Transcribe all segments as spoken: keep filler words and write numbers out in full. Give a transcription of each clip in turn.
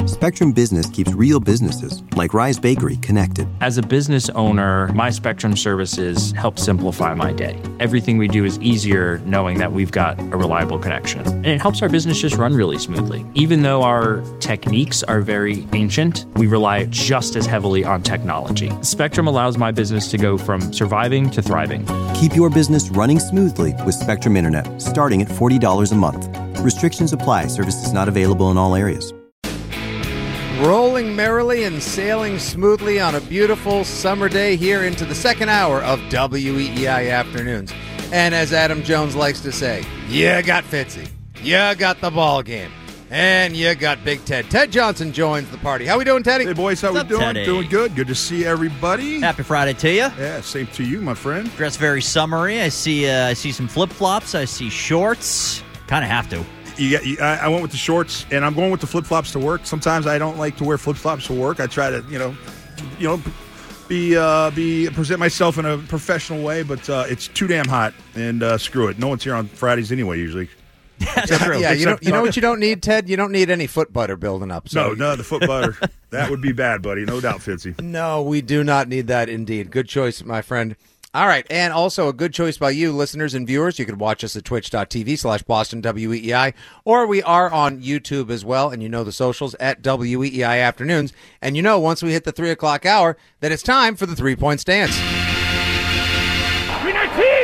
Spectrum Business keeps real businesses, like Rise Bakery, connected. As a business owner, my Spectrum services help simplify my day. Everything we do is easier knowing that we've got a reliable connection. And it helps our business just run really smoothly. Even though our techniques are very ancient, we rely just as heavily on technology. Spectrum allows my business to go from surviving to thriving. Keep your business running smoothly with Spectrum Internet, starting at forty dollars a month. Restrictions apply. Services not available in all areas. Rolling merrily and sailing smoothly on a beautiful summer day here into the second hour of W E E I Afternoons. And as Adam Jones likes to say, you got Fitzy, you got the ball game, and you got Big Ted. Ted Johnson joins the party. How we doing, Teddy? Hey, boys, how What's we up, doing? Teddy? Doing good. Good to see everybody. Happy Friday to you. Yeah, same to you, my friend. Dressed very summery. I see. Uh, I see some flip flops. I see shorts. Kind of have to. You got, you, I, I went with the shorts, and I'm going with the flip flops to work. Sometimes I don't like to wear flip flops to work. I try to, you know, you know, be uh, be present myself in a professional way. But uh, it's too damn hot, and uh, screw it. No one's here on Fridays anyway. Usually. That's true. Yeah, you know, you know what you don't need, Ted? You don't need any foot butter building up. So. No, no, the foot butter. That would be bad, buddy. No doubt, Fitzy. No, we do not need that indeed. Good choice, my friend. All right, and also a good choice by you, listeners and viewers. You can watch us at twitch.tv slash Boston W E E I, or we are on YouTube as well, and you know the socials at W E E I Afternoons. And you know, once we hit the three o'clock hour, that it's time for the three-point stance. three nineteen!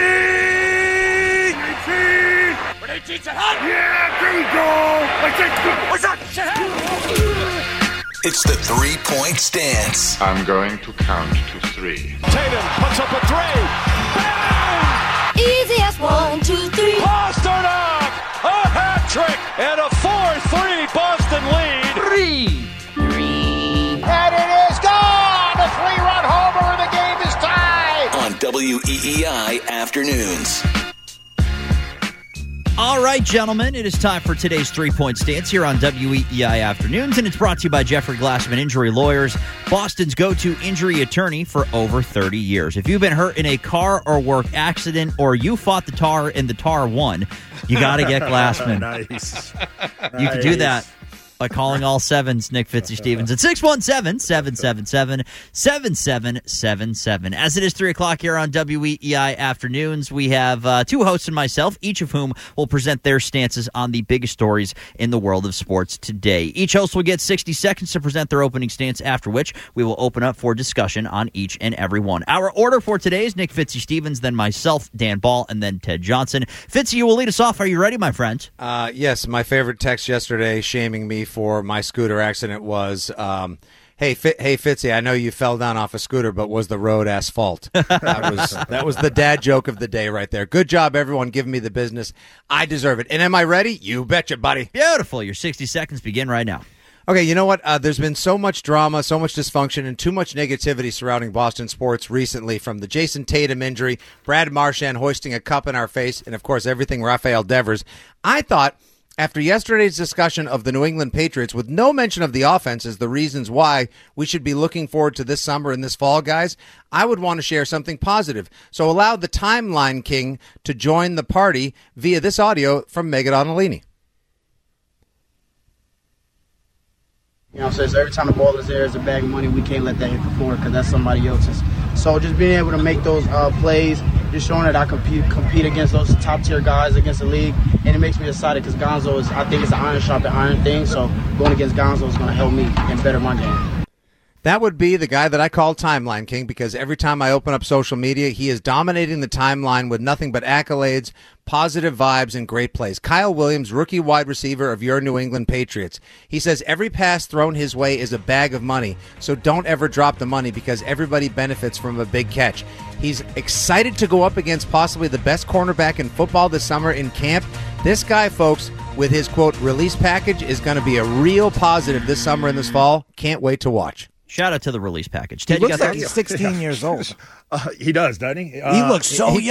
three nineteen! three nineteen, yeah, there we go! What's up? It's the three-point stance. I'm going to count to three. Tatum puts up a three. Bang! Easy as one, two, three. Pasternak! A hat trick and a four three Boston lead. Three. Three. And it is gone! A three-run homer and the game is tied. On W E E I Afternoons. All right, gentlemen, it is time for today's three-point stance here on W E E I Afternoons, and it's brought to you by Jeffrey Glassman Injury Lawyers, Boston's go-to injury attorney for over thirty years. If you've been hurt in a car or work accident, or you fought the tar and the tar won, you got to get Glassman. Nice. You can do that by calling all sevens, Nick Fitzy Stevens, at six one seven, seven seven seven, seven seven seven seven. As it is three o'clock here on W E E I Afternoons, we have uh, two hosts and myself, each of whom will present their stances on the biggest stories in the world of sports today. Each host will get sixty seconds to present their opening stance, after which we will open up for discussion on each and every one. Our order for today is Nick Fitzy Stevens, then myself, Dan Ball, and then Ted Johnson. Fitzy, you will lead us off. Are you ready, my friend? Uh, yes, my favorite text yesterday shaming me for my scooter accident was, um, hey, Fit, hey Fitzy, I know you fell down off a scooter, but was the road asphalt? That was that was the dad joke of the day right there. Good job, everyone, giving me the business. I deserve it. And am I ready? You betcha, buddy. Beautiful. Your sixty seconds begin right now. Okay, you know what? Uh, there's been so much drama, so much dysfunction, and too much negativity surrounding Boston sports recently, from the Jason Tatum injury, Brad Marchand hoisting a cup in our face, and, of course, everything Rafael Devers. I thought, after yesterday's discussion of the New England Patriots, with no mention of the offense as the reasons why we should be looking forward to this summer and this fall, guys, I would want to share something positive. So allow the Timeline King to join the party via this audio from Megan Donalini. You know what I'm saying? So every time the ball is there, it's a bag of money. We can't let that hit the floor because that's somebody else's. So just being able to make those uh, plays, just showing that I compete compete against those top-tier guys against the league, and it makes me excited because Gonzo is, I think it's an iron sharp and iron thing, so going against Gonzo is going to help me and better my game. That would be the guy that I call Timeline King, because every time I open up social media, he is dominating the timeline with nothing but accolades, positive vibes, and great plays. Kyle Williams, rookie wide receiver of your New England Patriots. He says every pass thrown his way is a bag of money, so don't ever drop the money because everybody benefits from a big catch. He's excited to go up against possibly the best cornerback in football this summer in camp. This guy, folks, with his, quote, release package, is going to be a real positive this summer and this fall. Can't wait to watch. Shout out to the release package. He Ted, looks you got like he's sixteen years old. Uh, he does, doesn't he? Uh, he looks so he, young.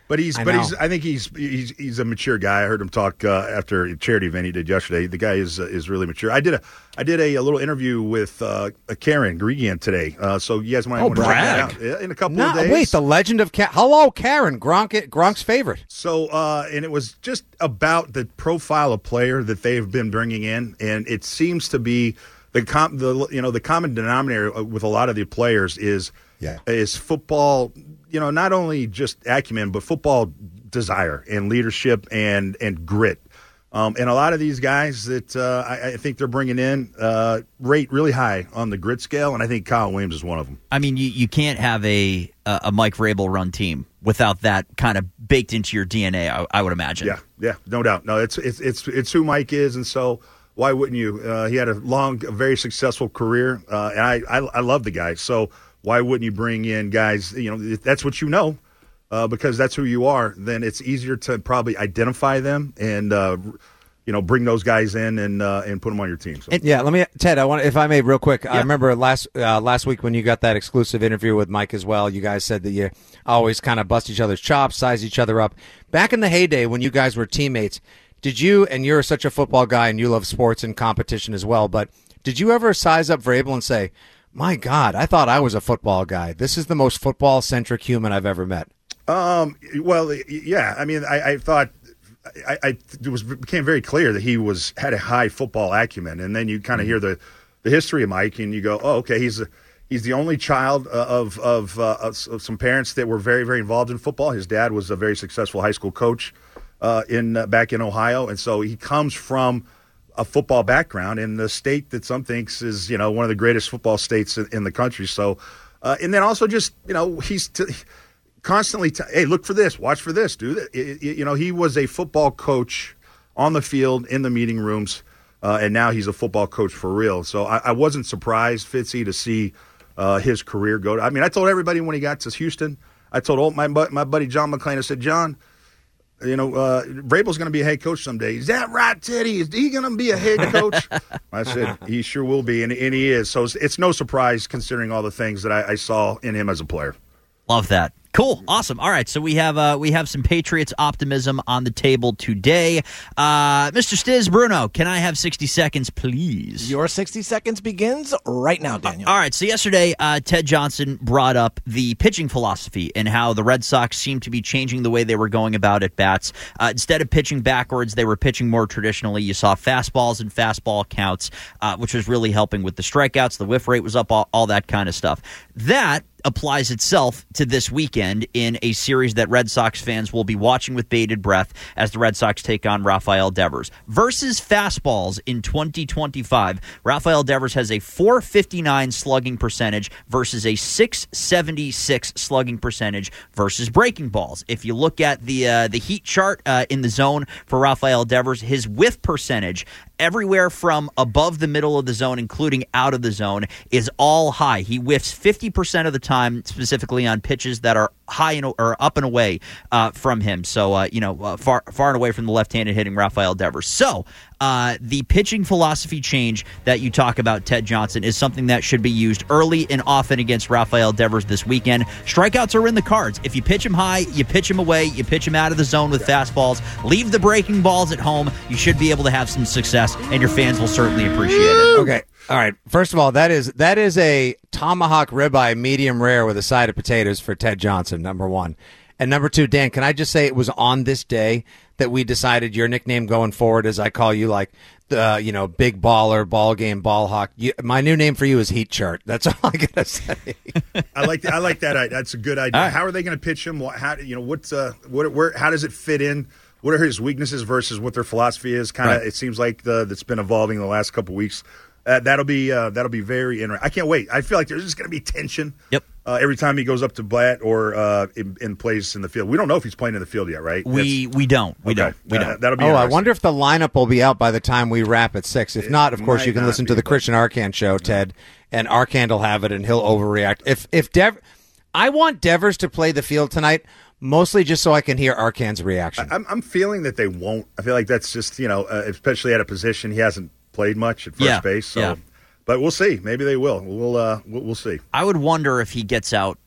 But he's, I but know. he's. I think he's he's he's a mature guy. I heard him talk uh, after a charity event he did yesterday. The guy is uh, is really mature. I did a I did a, a little interview with uh, Karen Gregian today. Uh, so you guys might Oh, want to check brag. that out in a couple No, of days. wait, the legend of Ka- hello, Karen Gronk, Gronk's favorite. So, uh, and it was just about the profile of player that they've been bringing in, and it seems to be the com- the you know the common denominator with a lot of the players is yeah. is football. You know, not only just acumen, but football desire and leadership and and grit. Um, and a lot of these guys that uh, I, I think they're bringing in uh, rate really high on the grit scale, and I think Kyle Williams is one of them. I mean, you, you can't have a a Mike Vrabel run team without that kind of baked into your D N A. I, I would imagine. Yeah, yeah, no doubt. No, it's it's it's it's who Mike is, and so why wouldn't you? Uh, he had a long, a very successful career, uh, and I, I I love the guy. So why wouldn't you bring in guys? You know, if that's what you know. Uh, because that's who you are, then it's easier to probably identify them and uh, you know bring those guys in and uh, and put them on your team. So. And, yeah, let me, Ted. I want, if I may, real quick. I remember last uh, last week when you got that exclusive interview with Mike as well. You guys said that you always kind of bust each other's chops, size each other up. Back in the heyday when you guys were teammates, did you? And you're such a football guy, and you love sports and competition as well. But did you ever size up Vrabel and say, "My God, I thought I was a football guy. This is the most football centric human I've ever met"? Um. Well, yeah. I mean, I, I thought I, I it was became very clear that he was had a high football acumen, and then you kind of hear the, the history of Mike, and you go, "Oh, okay, he's a, he's the only child of of, uh, of of some parents that were very very involved in football. His dad was a very successful high school coach uh, in uh, back in Ohio, and so he comes from a football background in the state that some thinks is you know one of the greatest football states in, in the country. So, uh, and then also just you know he's." T- Constantly, t- hey, look for this, watch for this, dude. It, it, you know, he was a football coach on the field, in the meeting rooms, uh, and now he's a football coach for real. So I, I wasn't surprised, Fitzy, to see uh, his career go. To, I mean, I told everybody when he got to Houston, I told old, my my buddy John McClain, I said, John, you know, uh, Vrabel's going to be a head coach someday. Is that right, Teddy? Is he going to be a head coach? I said, he sure will be, and, and he is. So it's, it's no surprise considering all the things that I, I saw in him as a player. Love that. Cool. Awesome. All right. So we have uh, we have some Patriots optimism on the table today. Uh, Mister Stiz Bruno, can I have sixty seconds, please? Your sixty seconds begins right now, Daniel. Uh, all right. So yesterday, uh, Ted Johnson brought up the pitching philosophy and how the Red Sox seemed to be changing the way they were going about at bats. Uh, instead of pitching backwards, they were pitching more traditionally. You saw fastballs and fastball counts, uh, which was really helping with the strikeouts. The whiff rate was up, all, all that kind of stuff. That applies itself to this weekend in a series that Red Sox fans will be watching with bated breath as the Red Sox take on Rafael Devers. Versus fastballs in twenty twenty-five, Rafael Devers has a four fifty-nine slugging percentage versus a six seventy-six slugging percentage versus breaking balls. If you look at the uh, the heat chart uh, in the zone for Rafael Devers, his whiff percentage everywhere from above the middle of the zone, including out of the zone, is all high. He whiffs fifty percent of the time, specifically on pitches that are high and, or up and away uh, from him. So, uh, you know, uh, far far and away from the left-handed hitting Rafael Devers. So, uh, the pitching philosophy change that you talk about, Ted Johnson, is something that should be used early and often against Rafael Devers this weekend. Strikeouts are in the cards. If you pitch him high, you pitch him away, you pitch him out of the zone with fastballs, leave the breaking balls at home, you should be able to have some success, and your fans will certainly appreciate it. Okay. All right. First of all, that is that is a tomahawk ribeye medium rare with a side of potatoes for Ted Johnson, number one. And number two, Dan, can I just say it was on this day that we decided your nickname going forward, as I call you, like, the you know, big baller, ball game, ball hawk. You, my new name for you is Heat Chart. That's all I gotta say. I like I like that. That's a good idea. Right. How are they going to pitch him? How you know what's uh what where how does it fit in? What are his weaknesses versus what their philosophy is? Kind of, Right. It seems like the, that's been evolving the last couple weeks. Uh, that'll be uh, that'll be very interesting. I can't wait. I feel like there's just going to be tension. Yep. Uh, every time he goes up to bat or uh, in, in plays in the field. We don't know if he's playing in the field yet, right? We we don't. We Okay. don't. We Uh, don't. that'll be Oh, I interesting. wonder if the lineup will be out by the time we wrap at six. If not, of course, might you can not listen to be, the but- Christian Arcand show, Ted, and Arcand will have it, and he'll overreact. If if Dev, I want Devers to play the field tonight, mostly just so I can hear Arcand's reaction. I'm, I'm feeling that they won't. I feel like that's just, you know, uh, especially at a position he hasn't played much at first Yeah, base. So, yeah. But we'll see. Maybe they will. We'll uh, we'll, we'll see. I would wonder if he gets out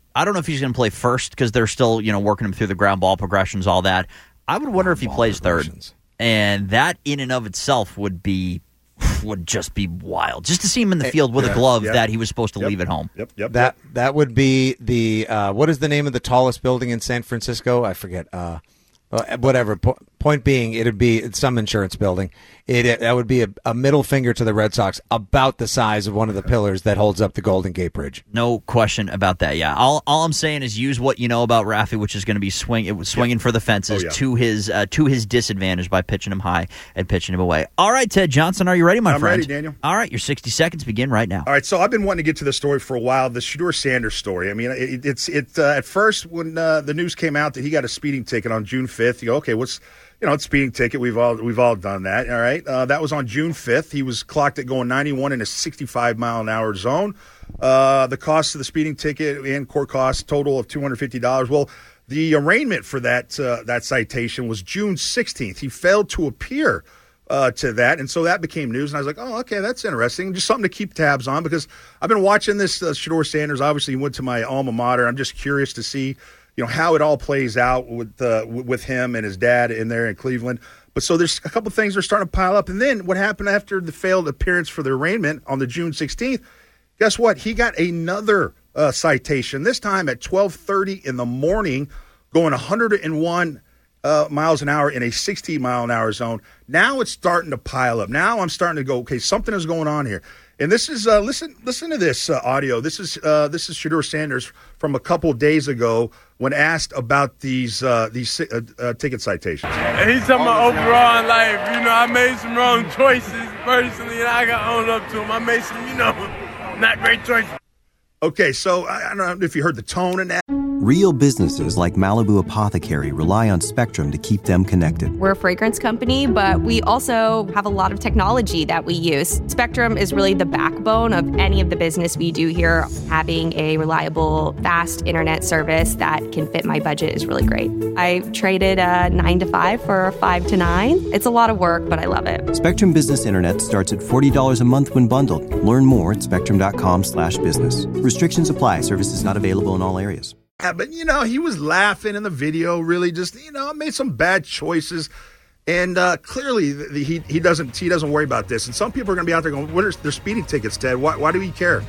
I don't know if he's going to play first because they're still, you know, working him through the ground ball progressions, all that. I would wonder if he plays third. And that in and of itself would be would just be wild. Just to see him in the field with yeah, a glove yeah. that he was supposed to yep. leave at home. Yep, yep. That that would be the uh, what is the name of the tallest building in San Francisco? I forget. Uh, uh, whatever. Po- point being, it'd be some insurance building. It, it that would be a, a middle finger to the Red Sox, about the size of one of the pillars that holds up the Golden Gate Bridge. No question about that. Yeah. All all I'm saying is use what you know about Raffy, which is going to be swing it was swinging yep. for the fences oh, yeah. to his uh, to his disadvantage by pitching him high and pitching him away. All right, Ted Johnson, are you ready, my I'm friend? ready, Daniel. All right, your sixty seconds begin right now. All right, so I've been wanting to get to the story for a while, the Shedeur Sanders story. I mean, it, it's it uh, at first when uh, the news came out that he got a speeding ticket on June fifth, you go, okay, what's you know, it's speeding ticket. We've all we've all done that. All right, uh, that was on June fifth. He was clocked at going ninety-one in a sixty-five mile an hour zone. Uh, the cost of the speeding ticket and court costs total of two hundred fifty dollars. Well, the arraignment for that uh, that citation was June sixteenth. He failed to appear uh, to that, and so that became news. And I was like, oh, okay, that's interesting. Just something to keep tabs on because I've been watching this uh, Shedeur Sanders. Obviously, he went to my alma mater. I'm just curious to see, you know, how it all plays out with uh, with him and his dad in there in Cleveland. But so there's a couple things that are starting to pile up. And then what happened after the failed appearance for the arraignment on the June sixteenth, guess what? He got another uh, citation, this time at twelve thirty in the morning, going one hundred one uh, miles an hour in a sixty mile an hour zone. Now it's starting to pile up. Now I'm starting to go, okay, something is going on here. And this is uh, listen. Listen to this uh, audio. This is uh, this is Shedeur Sanders from a couple days ago when asked about these uh, these uh, uh, ticket citations. He's talking about overall in life. You know, I made some wrong choices personally, and I got owned up to him. I made some, you know, not great choices. Okay, so I don't know if you heard the tone in that. Real businesses like Malibu Apothecary rely on Spectrum to keep them connected. We're a fragrance company, but we also have a lot of technology that we use. Spectrum is really the backbone of any of the business we do here. Having a reliable, fast internet service that can fit my budget is really great. I traded a nine to five for a five to nine. It's a lot of work, but I love it. Spectrum Business Internet starts at forty dollars a month when bundled. Learn more at spectrum.com slash business. Restrictions apply. Services not available in all areas. Yeah, but, you know, he was laughing in the video, really just, you know, made some bad choices. And uh, clearly the, the, he he doesn't he doesn't worry about this. And some people are going to be out there going, what are their speeding tickets, Ted? Why, why do we care?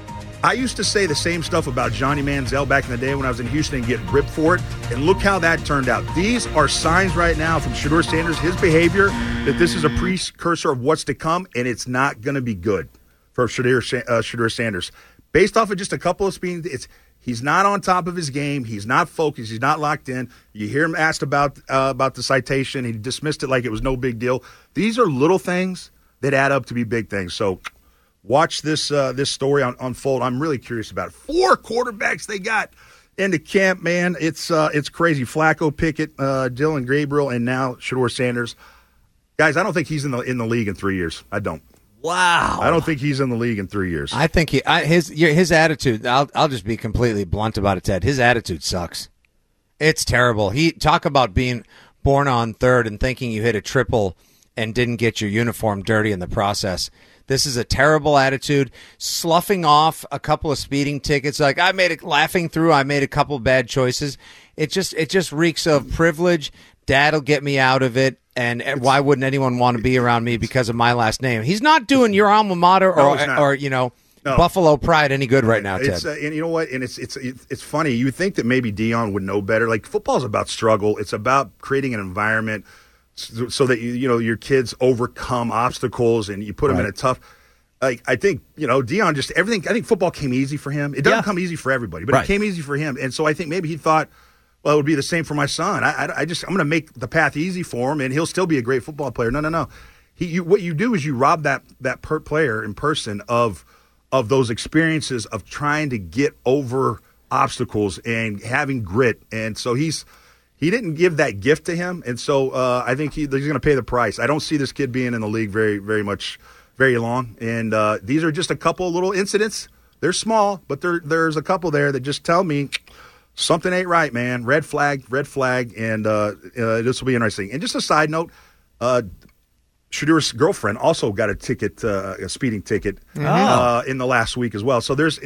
I used to say the same stuff about Johnny Manziel back in the day when I was in Houston and get ripped for it. And look how that turned out. These are signs right now from Shedeur Sanders, his behavior, that this is a precursor of what's to come, and it's not going to be good for Shedeur, uh, Shedeur Sanders. Based off of just a couple of speeding, it's he's not on top of his game. He's not focused. He's not locked in. You hear him asked about uh, about the citation. He dismissed it like it was no big deal. These are little things that add up to be big things. So watch this uh, this story un- unfold. I'm really curious about it. Four quarterbacks they got into camp, man. It's uh, it's crazy. Flacco, Pickett, uh, Dylan Gabriel, and now Shedeur Sanders. Guys, I don't think he's in the in the league in three years. I don't. Wow. I don't think he's in the league in three years. I think he I, his his attitude. I'll I'll just be completely blunt about it, Ted. His attitude sucks. It's terrible. He talk about being born on third and thinking you hit a triple and didn't get your uniform dirty in the process. This is a terrible attitude. Sloughing off a couple of speeding tickets, like I made it, laughing through. I made a couple bad choices. It just it just reeks of privilege. Dad'll get me out of it. And why wouldn't anyone want to be around me because of my last name? He's not doing your alma mater or, no, or you know, no. Buffalo Pride any good right now, Ted. It's, uh, and you know what? And it's it's it's funny. You would think that maybe Deion would know better. Like football's about struggle. It's about creating an environment so, so that you you know your kids overcome obstacles and you put them right. in a tough. Like I think you know Deion just everything. I think football came easy for him. It doesn't yeah. come easy for everybody, but right. it came easy for him. And so I think maybe he thought, well, it would be the same for my son. I, I, I just I'm going to make the path easy for him, and he'll still be a great football player. No, no, no. He, you, what you do is you rob that that per player in person of of those experiences of trying to get over obstacles and having grit. And so he's he didn't give that gift to him, and so uh, I think he, he's going to pay the price. I don't see this kid being in the league very, very much, very long. And uh, these are just a couple little incidents. They're small, but there there's a couple there that just tell me. Something ain't right, man. Red flag, red flag, and uh, uh, this will be interesting. And just a side note, uh, Shedeur's girlfriend also got a ticket, uh, a speeding ticket, mm-hmm. uh, in the last week as well. So there's,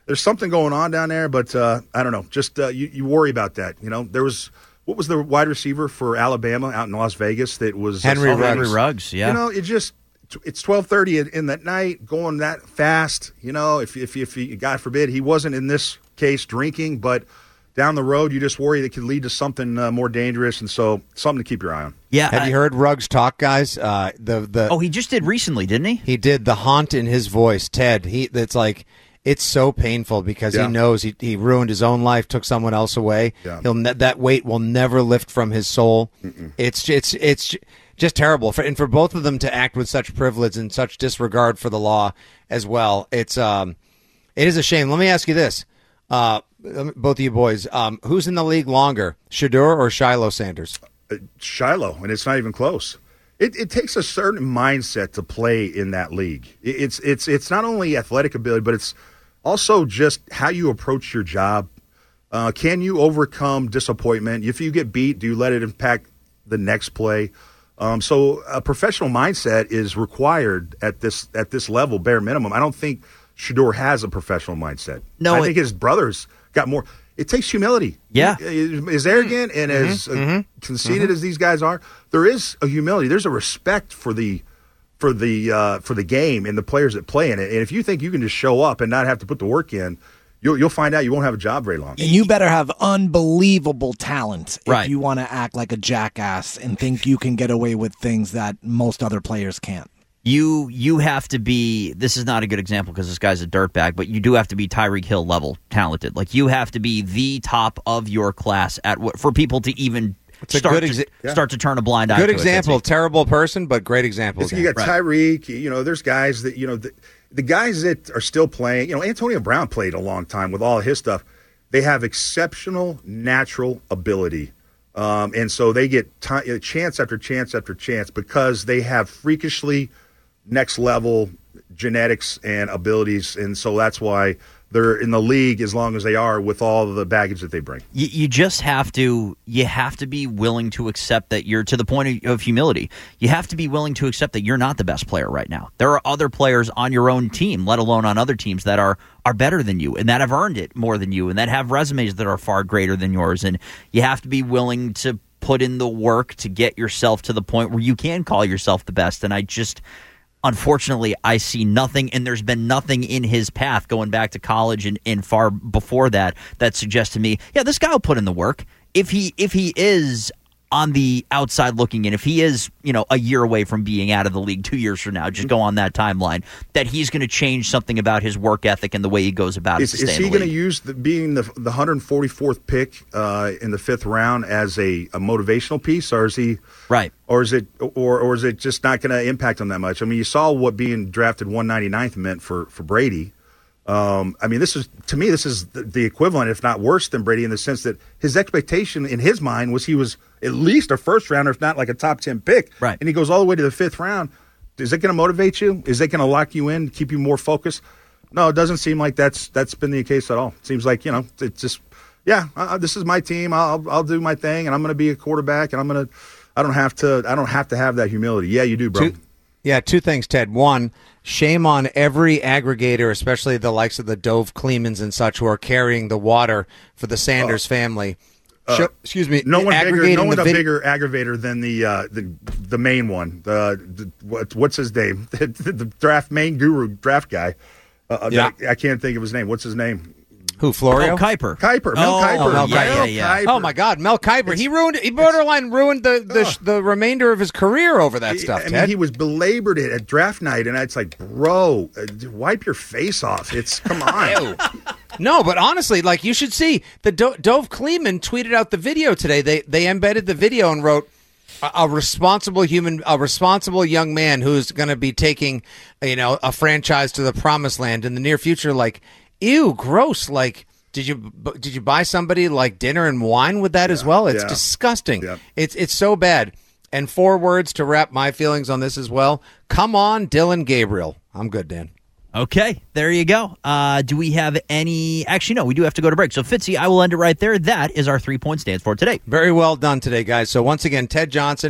there's something going on down there, but uh, I don't know. Just uh, you, you worry about that. You know, there was what was the wide receiver for Alabama out in Las Vegas that was Henry uh, Ruggs. Henry Ruggs, yeah. You know, it just it's twelve thirty in, in that night, going that fast. You know, if if if he, God forbid he wasn't in this case drinking, but down the road, you just worry that could lead to something uh, more dangerous, and so something to keep your eye on. Yeah, have I, you heard Ruggs talk, guys? Uh, the the oh, he just did recently, didn't he? He did. The haunt in his voice, Ted. He it's like it's so painful because Yeah. he knows he he ruined his own life, took someone else away. Yeah. He'll ne- that weight will never lift from his soul. Mm-mm. It's it's it's just terrible, for, and for both of them to act with such privilege and such disregard for the law as well. It's um, it is a shame. Let me ask you this. Uh, both of you boys, um, who's in the league longer, Shedeur or Shiloh Sanders? Uh, Shiloh, and it's not even close. It, it takes a certain mindset to play in that league. It, it's it's it's not only athletic ability, but it's also just how you approach your job. Uh, can you overcome disappointment? If you get beat, do you let it impact the next play? Um, so a professional mindset is required at this at this level, bare minimum. I don't think Shedeur has a professional mindset. No, I it- think his brothers got more. It takes humility. Yeah. As arrogant and Mm-hmm. as uh, conceited as these guys are, there is a humility. There's a respect for the for the uh, for the game and the players that play in it. And if you think you can just show up and not have to put the work in, you'll you'll find out you won't have a job very long. And you better have unbelievable talent if Right. you want to act like a jackass and think you can get away with things that most other players can't. You you have to be. This is not a good example because this guy's a dirtbag, but you do have to be Tyreek Hill level talented. Like you have to be the top of your class at what for people to even It's a start good to, exa- yeah. start to turn a blind eye. Good to it, example. Fitzy. Terrible person, but great example. It's- you got Tyreek. You know, there's guys that you know the, the guys that are still playing. You know, Antonio Brown played a long time with all of his stuff. They have exceptional natural ability. Um, and so they get t- chance after chance after chance because they have freakishly next level genetics and abilities. And so that's why they're in the league as long as they are with all of the baggage that they bring. You, you just have to you have to be willing to accept that you're to the point of, of humility. You have to be willing to accept that you're not the best player right now. There are other players on your own team, let alone on other teams, that are are better than you and that have earned it more than you and that have resumes that are far greater than yours. And you have to be willing to put in the work to get yourself to the point where you can call yourself the best. And I just Unfortunately, I see nothing, and there's been nothing in his path going back to college and, and far before that that suggests to me, yeah, this guy will put in the work. If he if he is on the outside looking in, if he is, you know, a year away from being out of the league two years from now, just go on that timeline, that he's going to change something about his work ethic and the way he goes about is, it to stay is in he the going to league. use the, being the, the one hundred forty-fourth pick uh, in the fifth round as a, a motivational piece, or is he right? Or is it, or or is it just not going to impact him that much? I mean, you saw what being drafted one ninety-ninth meant for for Brady. Um, I mean, this is to me, this is the, the equivalent, if not worse, than Brady in the sense that his expectation in his mind was he was at least a first rounder, if not like a top ten pick. Right. And he goes all the way to the fifth round. Is it going to motivate you? Is it going to lock you in, keep you more focused? No, it doesn't seem like that's that's been the case at all. It seems like, you know, it's just, yeah, uh, this is my team. I'll I'll do my thing, and I'm going to be a quarterback, and I'm going to. I don't have to. I don't have to have that humility. Yeah, you do, bro. Two, yeah, two things, Ted. One, shame on every aggregator, especially the likes of the Dove Clemens and such, who are carrying the water for the Sanders uh, family. Uh, Show, excuse me. No one bigger. No one a vid- bigger aggravator than the uh, the the main one. The, the what, what's his name? the, the draft main guru draft guy. Uh, yeah. I, I can't think of his name. What's his name? Who, Florio? Oh, Kuiper. Kuiper. Mel oh, Kiper. Oh, Mel yeah, Kiper. yeah, yeah. Kuiper. Oh, my God. Mel Kiper. He ruined, he borderline ruined the the, uh, the remainder of his career over that stuff, I Ted. mean, he was belabored it at draft night, and it's like, bro, uh, wipe your face off. It's, come on. No, but honestly, like, you should see, the Do- Dove Kleeman tweeted out the video today. They they embedded the video and wrote, a, a responsible human, a responsible young man who's going to be taking, you know, a franchise to the promised land in the near future. Like, ew, gross. Like, Did you did you buy somebody like dinner and wine with that yeah, as well? It's yeah. disgusting. Yeah. It's it's so bad. And four words to wrap my feelings on this as well. Come on, Dylan Gabriel. I'm good, Dan. Okay, there you go. Uh, do we have any... Actually, no, we do have to go to break. So, Fitzy, I will end it right there. That is our three-point stance for today. Very well done today, guys. So, once again, Ted Johnson,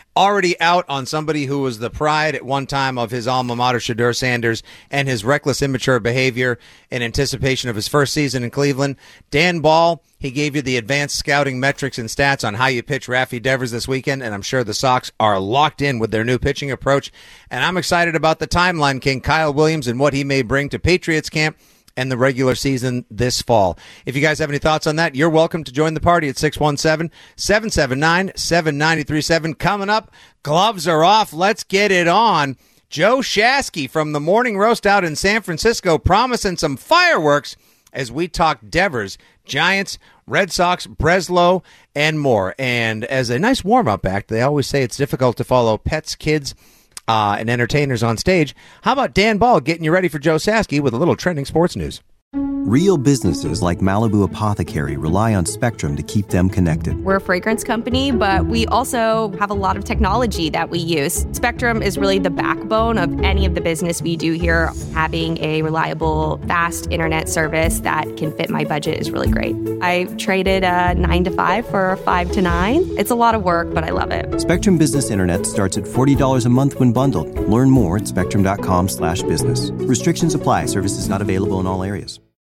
already out on somebody who was the pride at one time of his alma mater, Shedeur Sanders, and his reckless, immature behavior in anticipation of his first season in Cleveland. Dan Ball, he gave you the advanced scouting metrics and stats on how you pitch Rafi Devers this weekend, and I'm sure the Sox are locked in with their new pitching approach. And I'm excited about the timeline king, Kyle Williams, and what he may bring to Patriots camp and the regular season this fall. If you guys have any thoughts on that, you're welcome to join the party at six one seven, seven seven nine, seven nine three seven. Coming up, gloves are off. Let's get it on. Joe Shasky from the Morning Roast out in San Francisco promising some fireworks as we talk Devers, Giants, Red Sox, Breslow, and more. And as a nice warm-up act, they always say it's difficult to follow pets, kids, Uh, and entertainers on stage. How about Dan Ball getting you ready for Joe Shasky with a little trending sports news? Real businesses like Malibu Apothecary rely on Spectrum to keep them connected. We're a fragrance company, but we also have a lot of technology that we use. Spectrum is really the backbone of any of the business we do here. Having a reliable, fast internet service that can fit my budget is really great. I traded a nine to five for a five to nine. It's a lot of work, but I love it. Spectrum Business Internet starts at forty dollars a month when bundled. Learn more at spectrum dot com slash business. Restrictions apply. Services not available in all areas.